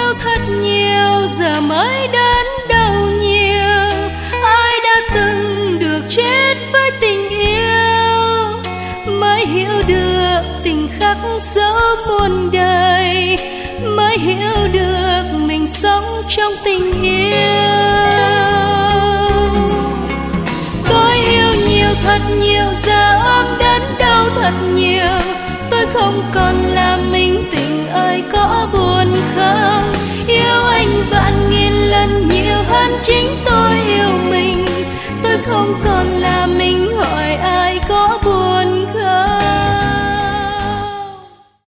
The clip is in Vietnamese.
yêu thật nhiều giờ mới đến đâu nhiều. Ai đã từng được chết với tình yêu mới hiểu được tình khắc sâu muôn đời, mới hiểu được mình sống trong tình yêu. Tôi yêu nhiều thật nhiều giờ ôm đến đâu thật nhiều. Tôi không còn là mình, tình ơi có buồn không? Yêu anh vạn nghìn lần nhiều hơn chính tôi yêu mình. Tôi không còn là mình, hỏi ai có buồn